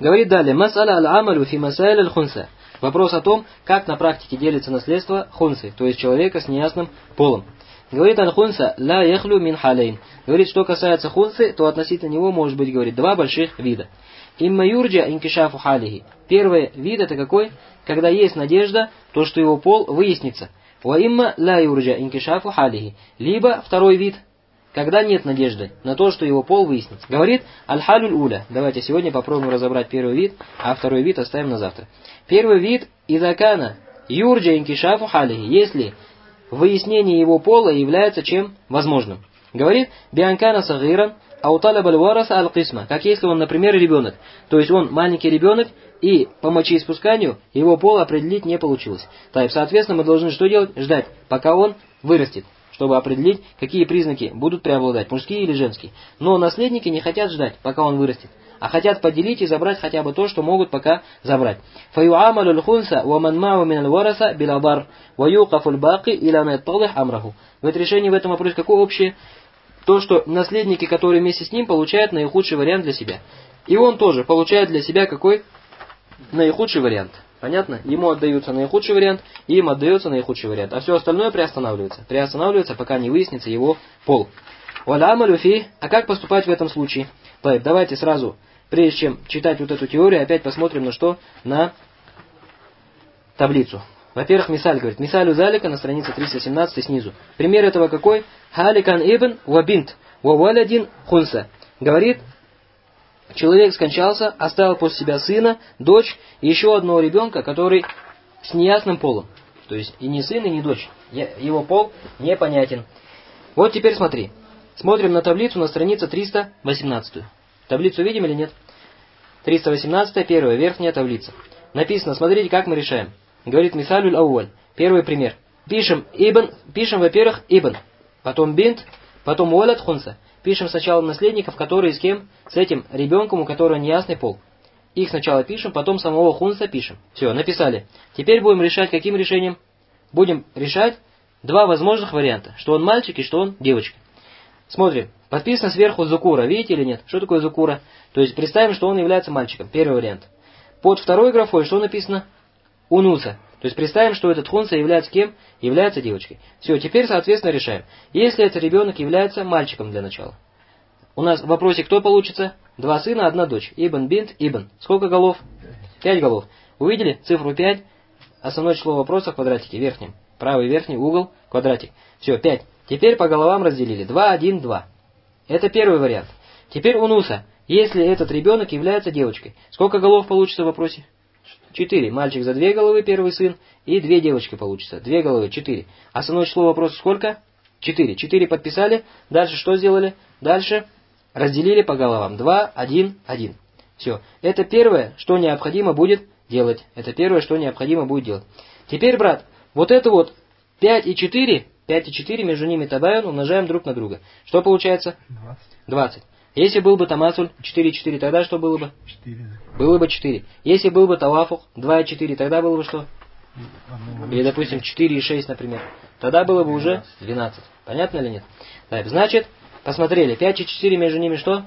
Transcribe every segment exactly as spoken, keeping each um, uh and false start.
Говорит далее. Мас'аля аль-амалю фи масаиль аль-хунса. Вопрос о том, как на практике делится наследство хунсы, то есть человека с неясным полом. Говорит аль-хунса ла яхлю мин халейн. Говорит, что касается хунсы, то относительно него может быть, говорит, два больших вида. Имма юрджа инкишафу халихи. Первый вид это какой? Когда есть надежда, то что его пол выяснится. Ва имма ла юрджа инкишафу халихи. Либо второй вид, когда нет надежды на то, что его пол выяснится. Говорит аль-халюль уля. Давайте сегодня попробуем разобрать первый вид, а второй вид оставим на завтра. Первый вид изакана юрджа инкишафу халихи. Если выяснение его пола является чем? Возможным. Говорит бианкана сагиран ауталаб аль-вараса аль-кисма. Как если он, например, ребенок. То есть он маленький ребенок, и по мочеиспусканию его пол определить не получилось. Так, соответственно, мы должны что делать? Ждать, пока он вырастет, чтобы определить, какие признаки будут преобладать, мужские или женские. Но наследники не хотят ждать, пока он вырастет, а хотят поделить и забрать хотя бы то, что могут пока забрать. فَيُعَامَلُ الْخُنْسَ وَمَنْ مَعُ مِنَ الْوَرَثَ بِالْأَضَرِّ وَيُوقَفُ الْبَاقِي إِلَى مَا يَتَّضِحَ أَمْرَهُ. Вот решение в этом вопросе какое общее? То, что наследники, которые вместе с ним, получают наихудший вариант для себя. И он тоже получает для себя какой? Наихудший вариант. Понятно? Ему отдается наихудший вариант, и им отдается наихудший вариант. А все остальное приостанавливается. Приостанавливается, пока не выяснится его пол. وَالْعَمَلُ فِيهِ. А как поступать в этом случае? Давайте сразу, прежде чем читать вот эту теорию, опять посмотрим на что? На таблицу. Во-первых, мисаль говорит. Мисалю залика на странице триста семнадцать снизу. Пример этого какой? Халикан ибн вабинт вавалядин хунса. Говорит, человек скончался, оставил после себя сына, дочь и еще одного ребенка, который с неясным полом. То есть и не сын, и не дочь. Его пол непонятен. Вот теперь смотри. Смотрим на таблицу на странице триста восемнадцать. Таблицу видим или нет? триста восемнадцать, первая, верхняя таблица. Написано, смотрите, как мы решаем. Говорит мисалюль ауаль. Первый пример. Пишем ибн, пишем, во-первых, ибн, потом бинт, потом уалад хунса. Пишем сначала наследников, которые с кем? С этим ребенком, у которого неясный пол. Их сначала пишем, потом самого хунса пишем. Все, написали. Теперь будем решать каким решением? Будем решать два возможных варианта. Что он мальчик и что он девочка. Смотрим. Подписано сверху зукура. Видите или нет? Что такое зукура? То есть представим, что он является мальчиком. Первый вариант. Под второй графой что написано? Унуса. То есть представим, что этот хунса является кем? Является девочкой. Все, теперь, соответственно, решаем. Если этот ребенок является мальчиком для начала. У нас в вопросе кто получится? Два сына, одна дочь. Ибн, бинт, ибн. Сколько голов? Пять голов. Увидели цифру пять? Основное число вопроса в квадратике верхнем. Правый верхний угол, квадратик. Все, пять. Теперь по головам разделили. два, один, два. Это первый вариант. Теперь унуса. Если этот ребенок является девочкой. Сколько голов получится в вопросе? Четыре. Мальчик за две головы, первый сын, и две девочки получится. Две головы, четыре. Основное число вопроса сколько? Четыре. Четыре подписали. Дальше что сделали? Дальше разделили по головам. Два, один, один. Все. Это первое, что необходимо будет делать. Это первое, что необходимо будет делать. Теперь, брат, вот это вот пять и четыре, пять и четыре, между ними табайон, умножаем друг на друга. Что получается? двадцать. Если был бы тамасуль четыре и четыре, тогда что было бы? четыре. Было бы четыре. Если был бы тавафух два и четыре, тогда было бы что? Или, допустим, четыре и шесть, например. Тогда было бы уже двенадцать. Понятно или нет? Так, значит, посмотрели. пять и четыре, между ними что?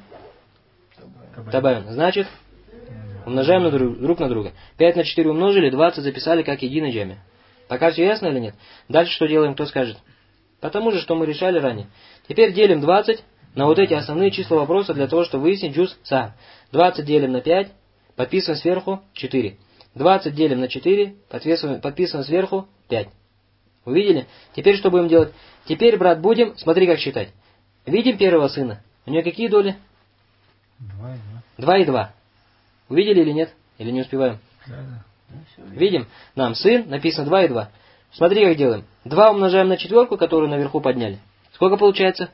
Табайон. Значит, умножаем на друг, друг на друга. пять на четыре умножили, двадцать записали как единый джами. Пока все ясно или нет? Дальше что делаем, кто скажет? Потому же, что мы решали ранее. Теперь делим двадцать на вот эти основные числа вопроса для того, чтобы выяснить джуз са. двадцать делим на пять, подписано сверху четыре. двадцать делим на четыре, подписано, подписано сверху пять. Увидели? Теперь что будем делать? Теперь, брат, будем, смотри как считать. Видим первого сына. У него какие доли? два и два. два и два. Увидели или нет? Или не успеваем? Да, да. Видим? Нам сын, написано два и два. Смотри как делаем. два умножаем на четверку, которую наверху подняли. Сколько получается?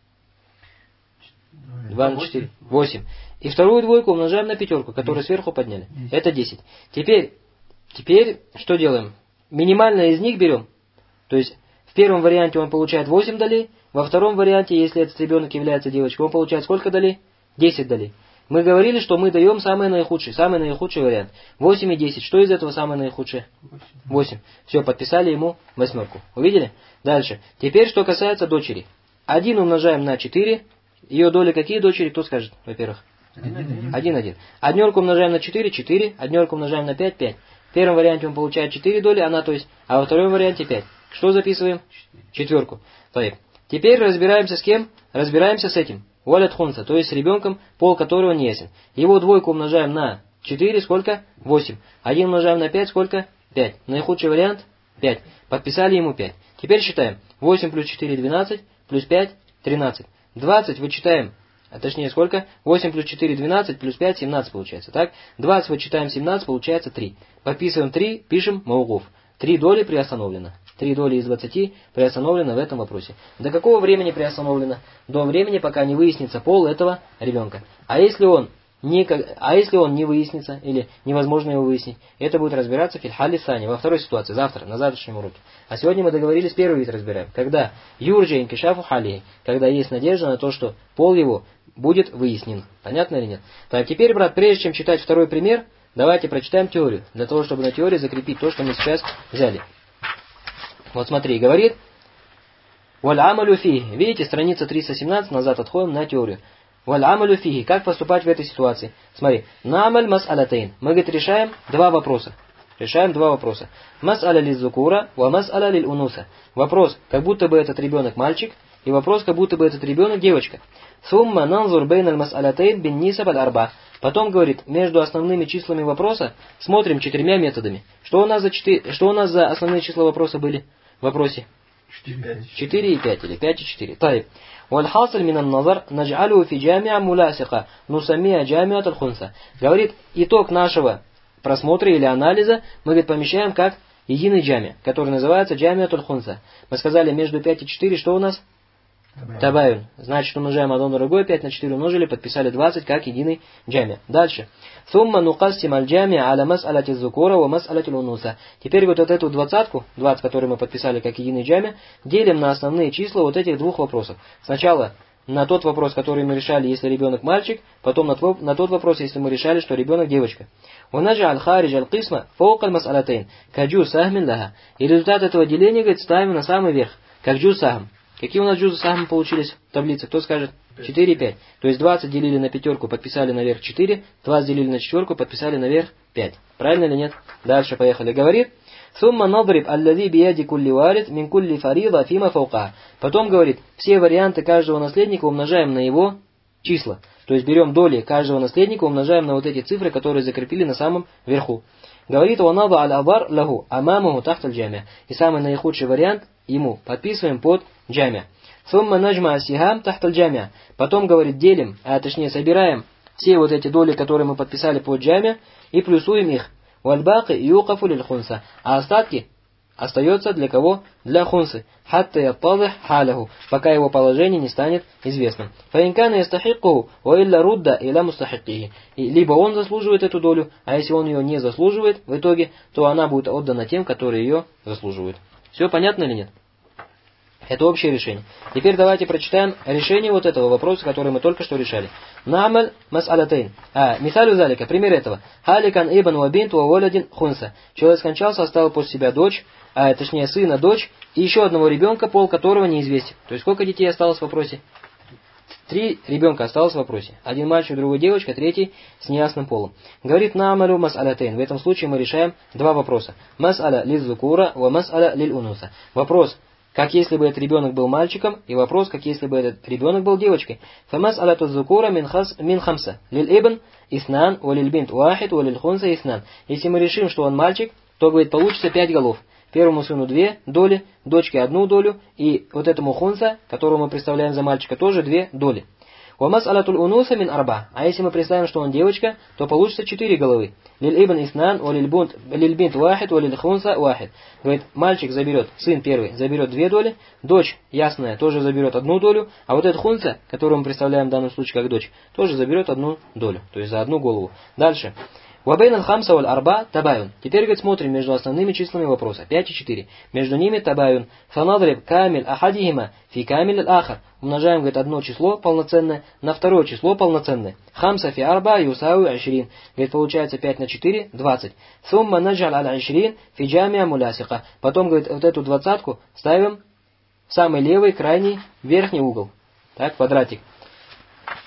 два на четыре. восемь. И вторую двойку умножаем на пятерку, которую сверху подняли. Это десять. Теперь, теперь что делаем? Минимальное из них берем. То есть в первом варианте он получает восемь долей. Во втором варианте, если этот ребенок является девочкой, он получает сколько долей? десять долей. Мы говорили, что мы даем самый наихудший, самый наихудший вариант. восемь и десять. Что из этого самое наихудшее? восемь. Все, подписали ему восьмерку. Увидели? Дальше. Теперь, что касается дочери. один умножаем на четыре. Ее доли какие дочери? Кто скажет, во-первых? один-один. Однерку умножаем на четыре, четыре. Однерку умножаем на пять, пять. В первом варианте он получает четыре доли, она то есть, а во втором варианте пять. Что записываем? Четверку. Теперь разбираемся с кем? Разбираемся с этим. Валят хунса, то есть с ребенком, пол которого не ясен. Его двойку умножаем на четыре, сколько? восемь. один умножаем на пять, сколько? пять. Наихудший вариант? пять. Подписали ему пять. Теперь считаем. восемь плюс четыре, двенадцать, плюс пять, тринадцать. двадцать вычитаем, а точнее сколько? восемь плюс четыре, двенадцать, плюс пять, семнадцать получается. Так? двадцать вычитаем семнадцать, получается три. Подписываем три, пишем маугуф. три доли приостановлено. три доли из двадцати приостановлено в этом вопросе. До какого времени приостановлено? До времени, пока не выяснится пол этого ребенка. А если он не, а если он не выяснится, или невозможно его выяснить, это будет разбираться фильхали сани, во второй ситуации, завтра, на завтрашнем уроке. А сегодня мы договорились, первый вид разбираем. Когда юрджа инкишафу хали, когда есть надежда на то, что пол его будет выяснен. Понятно или нет? Так, теперь, брат, прежде чем читать второй пример, давайте прочитаем теорию, для того, чтобы на теории закрепить то, что мы сейчас взяли. Вот смотри, говорит, «Валь амалю фихи». Видите, страница триста семнадцать, назад отходим на теорию. «Валь амалю фихи». Как поступать в этой ситуации? Смотри, «Намаль мас'алатейн». Мы, говорит, решаем два вопроса. Решаем два вопроса. «Мас'аля лил зукура, ва мас'аля лил унуса». Вопрос, как будто бы этот ребенок мальчик, и вопрос, как будто бы этот ребенок девочка. «Сумма нанзур бейналь мас'алатейн бин нисаб аль арба». Потом, говорит, между основными числами вопроса смотрим четырьмя методами. Что у нас за, четыре, что у нас за основные числа вопроса были в вопросе? четыре и пять, или пять и четыре. Таиб. Вальхасаль минан назар наджалю фи джамиа мулясиха нусамия джамиат аль-хунса. Говорит, итог нашего просмотра или анализа мы, говорит, помещаем как единый джами, который называется джамиат аль-хунса. Мы сказали, между пять и четыре, что у нас? Табаюн. Значит, умножаем одно на другое, пять на четыре умножили, подписали двадцать как единый джами. Дальше. Сумма нукассим аль-джами аля мас'алати зукура ва мас'алати лунуса. Теперь вот эту двадцатку, двадцать, которую мы подписали как единый джами, делим на основные числа вот этих двух вопросов. Сначала на тот вопрос, который мы решали, если ребенок мальчик, потом на, тво, на тот вопрос, если мы решали, что ребенок девочка. Унаджа аль-харидж аль-кисма фаук аль-мас'алатейн каджу сахмин лаха. И результат этого деления, говорит, ставим на самый верх, как джу сахм. Какие у нас джузы сахмы получились в таблице? Кто скажет? четыре и пять. То есть двадцать делили на пятерку, подписали наверх четыре, двадцать делили на четверку, подписали наверх пять. Правильно или нет? Дальше поехали. Говорит, «Сумма надриб аллади бияди кулли варид мин кулли фарида фима фаука». Потом говорит, все варианты каждого наследника умножаем на его числа. То есть берем доли каждого наследника, умножаем на вот эти цифры, которые закрепили на самом верху. Говорит, «Ванада аль-абар лаху амамуху тахталь джамия». И самый наихудший вариант ему подписываем под джамия. «Сумма наджма асихам тахталь джамия». Потом, говорит, делим, а точнее собираем все вот эти доли, которые мы подписали под джамия, и плюсуем их. «Вальбаки юкафу лиль хунса». А остатки остается для кого? Для хунсы. «Хатта яттадих халяху», пока его положение не станет известным. «Фаинкана ястахиккуху, ва илля рудда иля мустахиккихи». Либо он заслуживает эту долю, а если он ее не заслуживает в итоге, то она будет отдана тем, которые ее заслуживают. Все понятно или нет? Это общее решение. Теперь давайте прочитаем решение вот этого вопроса, который мы только что решали. Намаль мас'алатейн. А, мисалю залика, пример этого. Халикан ибн ва бинт ва валадин хунса. Человек скончался, оставил после себя дочь, а точнее сына, дочь, и еще одного ребенка, пол которого неизвестен. То есть сколько детей осталось в вопросе? Три ребенка осталось в вопросе. Один мальчик, другой девочка, третий с неясным полом. Говорит, намалю мас'алатейн. В этом случае мы решаем два вопроса. Мас'аля лил зукура ва мас'аля лил унуса. Вопрос, как если бы этот ребенок был мальчиком, и вопрос, как если бы этот ребенок был девочкой. Фамас аляту зукура мин хамса. Лил ибн иснан, ва лил бинт вахид, ва лил хунса иснан. Если мы решим, что он мальчик, то, говорит, получится пять голов. Первому сыну две доли, дочке одну долю, и вот этому хунса, которого мы представляем за мальчика, тоже две доли. Вамас алятуль унуса мин арба. А если мы представим, что он девочка, то получится четыре головы. Лиль ибн иснан, ва лиль бинт вахид, ва лиль хунса вахид. Говорит, мальчик заберет, сын первый, заберет две доли, дочь, ясная, тоже заберет одну долю, а вот этот хунса, которого мы представляем в данном случае как дочь, тоже заберет одну долю, то есть за одну голову. Дальше. Вабейн аль-хамса валь арба табаюн. Теперь, говорит, смотрим между основными числами вопроса. пять и четыре. Между ними табаюн. Фанадриб камиль ахадихима фи камиль аль-ахар. Умножаем, говорит, одно число полноценное на второе число полноценное. Хамса фи арба юсауи ашрин. Говорит, получается пять на четыре, двадцать. Сумма наджаль аль-ашрин фи джамия мулясиха. Потом, говорит, вот эту двадцатку ставим в самый левый, крайний, верхний угол. Так, квадратик.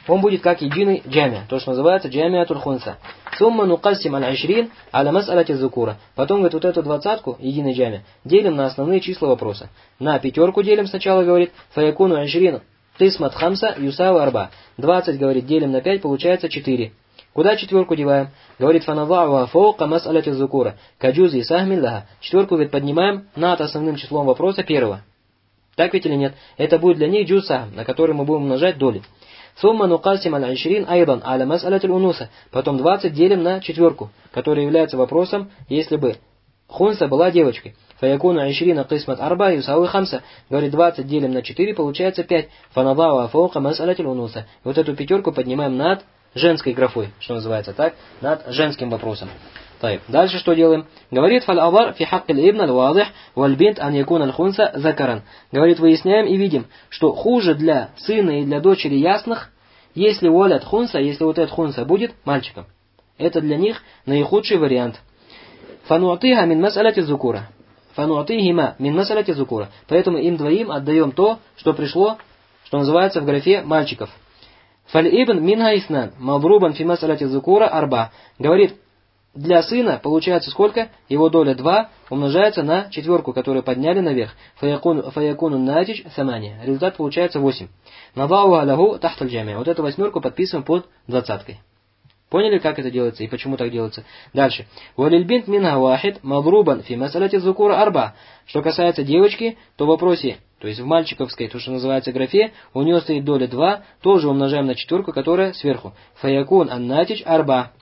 он будет как единый джамия, то, что называется джамиатуль хунса. Сумма нукассим аль-ашрин аля мас'алати зукура. Потом, говорит, вот эту двадцатку, единый джамия, делим на основные числа вопроса. На пятерку делим сначала, говорит, фаякуну ашрин кисмат хамса юсава арба. двадцать, говорит, делим на пять, получается четыре. Куда четверку деваем? Говорит, фанадауа фаука мас'аляти зукура. Каджузи и сахмин лаха. Четверку, говорит, поднимаем над основным числом вопроса первого. Так ведь или нет? Это будет для них джуз сахм, на который мы будем умножать доли. Сумма нукасим аль-ашрин айдан аля мас'аляти унуса. Потом двадцать делим на четверку, которая является вопросом, если бы хунса была девочкой. Фаякуну ашрина кисмат арба юсауи хамса. Говорит, двадцать делим на четыре, получается пять. Фанадауа фаука мас'аляти унуса. Вот эту пятерку поднимаем над женской графой, что называется так, над женским вопросом. Так, дальше что делаем? Говорит, фаль-авар фи хаккиль ибн аль-вадих валь-бинт ан якун аль-хунса закаран. Говорит, выясняем и видим, что хуже для сына и для дочери ясных, если уалят хунса, если вот этот хунса будет мальчиком. Это для них наихудший вариант. Фануатиха мин мас'аляти зукура. Фануатихима мин мас'аляти зукура. Поэтому им двоим отдаем то, что пришло, что называется в графе мальчиков. Фаль-ибн минха иснан, мадрубан фи мас'аляти зукура арба. Говорит, для сына получается сколько? Его доля два умножается на четверку, которую подняли наверх. Фаякуну натич самания. Результат получается восемь. Надау алаху тахталь джамия. Вот эту восьмерку подписываем под двадцаткой. Поняли, как это делается и почему так делается? Дальше. Валильбинт минха вахид мадрубан фи мас'аляти зукура арба. Что касается девочки, то в вопросе, то есть в мальчиковской, то, что называется графе, у нее стоит доля два, тоже умножаем на четверку, которая сверху. Фаякун аннатич арба.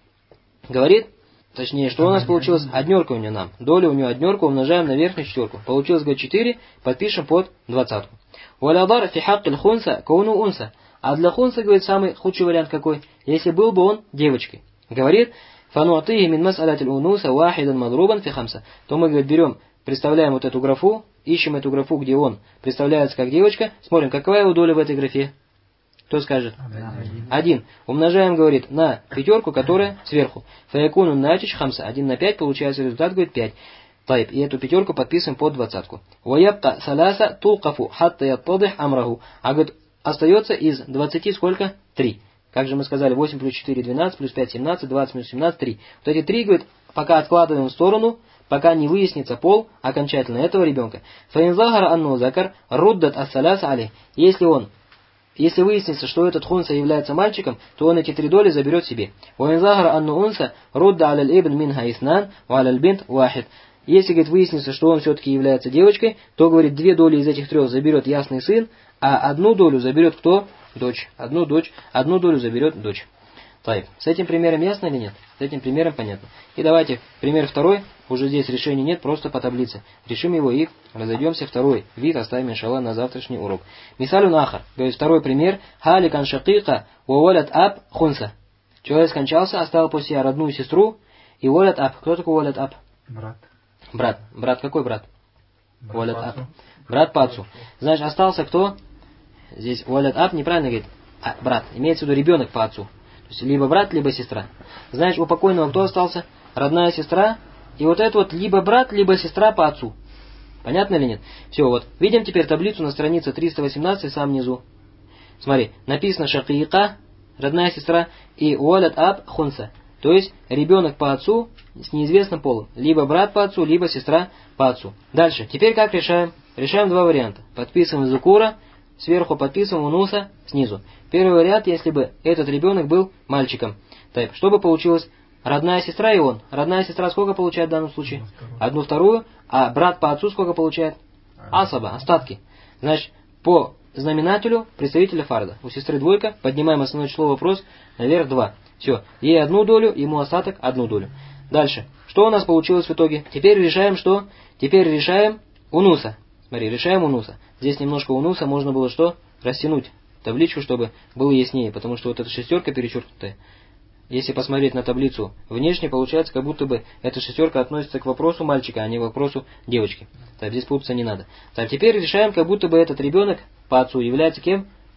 Говорит, точнее, что у нас получилось? Однерка у нее нам. Доля у нее однерка, умножаем на верхнюю четверку. Получилось, говорит, четыре, подпишем под двадцатку. Валядар фи хаккиль хунса кауну унса. А для хунса, говорит, самый худший вариант какой? Если был бы он девочкой. Говорит, фануатихи мин мас'алятиль унуса вахидан мадрубан фи хамса. То мы, говорит, берем, представляем вот эту графу, ищем эту графу, где он представляется как девочка, смотрим, какая его доля в этой графе. Кто скажет? Один. Один. Умножаем, говорит, на пятерку, которая сверху. Фаякуну натич хамса. Один на пять, получается результат, говорит, пять. Тайп. И эту пятерку подписываем под двадцатку. Ваябка саласа тулкафу хатта яттадих амраху. А, говорит, остается из двадцати сколько? три. Как же мы сказали, восемь плюс четыре, двенадцать, плюс пять, семнадцать, двадцать минус семнадцать, три. Вот эти три, говорит, пока откладываем в сторону, пока не выяснится пол окончательно этого ребенка. Фаинзахара анну закар руддат ассаляса али. Если он Если выяснится, что этот хунса является мальчиком, то он эти три доли заберет себе. Уинзахара анну унса рудда аляль ибн минха иснан ва аляль бинт вахид. Если, говорит, выяснится, что он все-таки является девочкой, то, говорит, две доли из этих трех заберет ясный сын, а одну долю заберет кто? Дочь. Одну дочь, одну долю заберет дочь. Тайп. С этим примером ясно или нет? С этим примером понятно. И давайте пример второй. Уже здесь решения нет, просто по таблице. Решим его и разойдемся. Второй вид оставим, иншаллах, на завтрашний урок. Мисалюн ахар. Говорит, второй пример. Халикан шакика ва валят аб хунса. Человек скончался, оставил после себя родную сестру и валят аб. Кто такой валят аб? Брат. Брат. Брат какой брат? Брат Валят по аб. отцу. Брат по отцу. Значит, остался кто? Здесь валят аб неправильно говорит. А, брат. Имеется в виду ребенок по отцу. То есть либо брат, либо сестра. Знаешь, у покойного кто остался? Родная сестра. И вот это вот либо брат, либо сестра по отцу. Понятно или нет? Все, вот. Видим теперь таблицу на странице триста восемнадцать, сам внизу. Смотри, написано шакика, родная сестра, и уалят аб хунса. То есть ребенок по отцу с неизвестным полом. Либо брат по отцу, либо сестра по отцу. Дальше. Теперь как решаем? Решаем два варианта. Подписываем зукура, сверху подписываем унуса, снизу. Первый вариант, если бы этот ребенок был мальчиком. Так, что бы получилось? Родная сестра и он. Родная сестра сколько получает в данном случае? Одну вторую. А брат по отцу сколько получает? Асаба, остатки. Значит, по знаменателю представителя фарда. У сестры двойка, поднимаем основное число вопрос, наверх два. Все, ей одну долю, ему остаток одну долю. Дальше. Что у нас получилось в итоге? Теперь решаем что? Теперь решаем унуса. Смотри, решаем унуса. Здесь немножко унуса можно было что? Растянуть табличку, чтобы было яснее, потому что вот эта шестерка перечеркнутая. Если посмотреть на таблицу внешне, получается, как будто бы эта шестерка относится к вопросу мальчика, а не к вопросу девочки. Так, здесь путаться не надо. Так, теперь решаем, как будто бы этот ребенок по отцу является кем?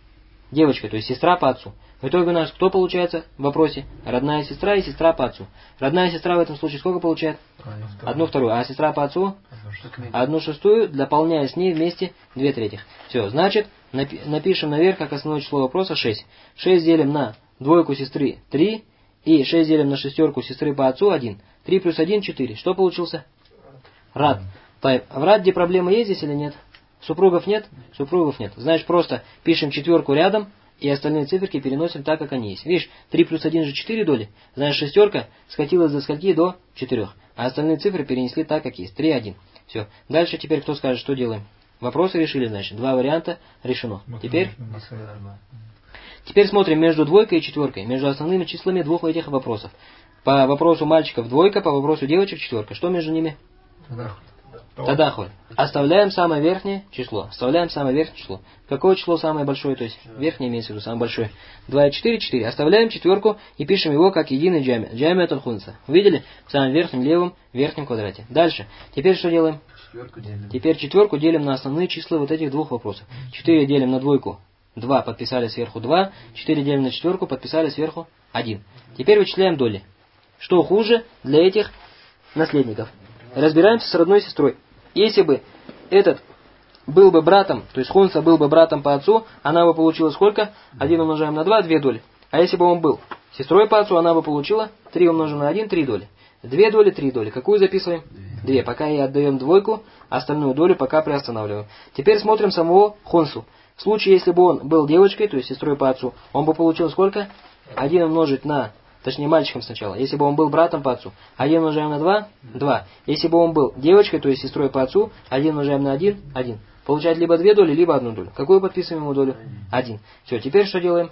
девочкой, то есть сестра по отцу. В итоге у нас кто получается в вопросе? Родная сестра и сестра по отцу. Родная сестра в этом случае сколько получает? Одну вторую. А сестра по отцу? Одну шестую, дополняя с ней вместе две третьих. Все, значит, напишем наверх как основное число вопроса шесть. шесть делим на двойку сестры три. И шесть делим на шестерку сестры по отцу один. три плюс один четыре. Что получился? Рад. В Радде проблемы есть здесь или нет? Супругов нет? Супругов нет. Значит, просто пишем четверку рядом и остальные циферки переносим так, как они есть. Видишь, три плюс один же четыре доли. Значит, шестерка скатилась до скольки? До четырех. А остальные цифры перенесли так, как есть. три, один. Все. Дальше теперь кто скажет, что делаем? Вопросы решили, значит. Два варианта решено. Теперь... Теперь смотрим между двойкой и четверкой, между основными числами двух этих вопросов. По вопросу мальчиков двойка, по вопросу девочек четверка. Что между ними? Тадахуль. Оставляем самое верхнее число. Оставляем самое верхнее число. Какое число самое большое? То есть верхнее имеется в виду, самое большое. два и четыре, четыре. Оставляем четверку и пишем его как единый джами. Джами от аль-хунса. Увидели? В самом верхнем левом верхнем квадрате. Дальше. Теперь что делаем? Четверку делим. Теперь четверку делим на основные числа вот этих двух вопросов. четыре делим на двойку. два подписали сверху два. четыре делим на четверку, подписали сверху один. Теперь вычисляем доли. Что хуже для этих наследников? Разбираемся с родной сестрой. Если бы этот был бы братом, то есть хунса был бы братом по отцу, она бы получила сколько? один умножаем на два, две доли. А если бы он был сестрой по отцу, она бы получила три умножим на один, три доли. две доли, три доли. Какую записываем? две. Пока ей отдаем двойку, остальную долю пока приостанавливаем. Теперь смотрим самого хунсу. В случае, если бы он был девочкой, то есть сестрой по отцу, он бы получил сколько? один умножить на... Точнее, мальчиком сначала. Если бы он был братом по отцу, один умножаем на два, два. Если бы он был девочкой, то есть сестрой по отцу, один умножаем на один, один. Получает либо две доли, либо одну долю. Какую подписываем ему долю? один. Все, теперь что делаем?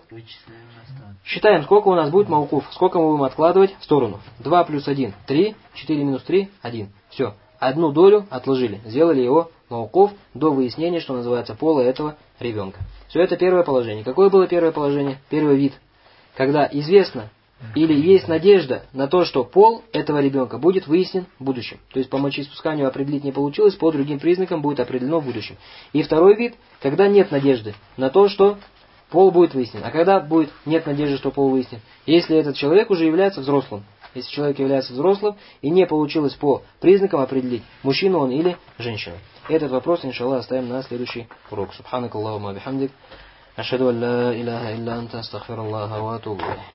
Считаем, сколько у нас будет маукуф. Сколько мы будем откладывать в сторону. два плюс один, три, четыре минус три, один. Все, одну долю отложили. Сделали его маукуф до выяснения, что называется, пола этого ребенка. Все, это первое положение. Какое было первое положение? Первый вид. Когда известно, или есть надежда на то, что пол этого ребенка будет выяснен в будущем. То есть по мочеиспусканию определить не получилось, по другим признакам будет определено в будущем. И второй вид, когда нет надежды на то, что пол будет выяснен. А когда будет нет надежды, что пол выяснен? Если этот человек уже является взрослым. Если человек является взрослым и не получилось по признакам определить, мужчина он или женщина. Этот вопрос, иншаллах, оставим на следующий урок. Субханак Аллахумма бихамдик. Ашхаду ан ла иляха илля анта астагфируллаха ва атубу илейх.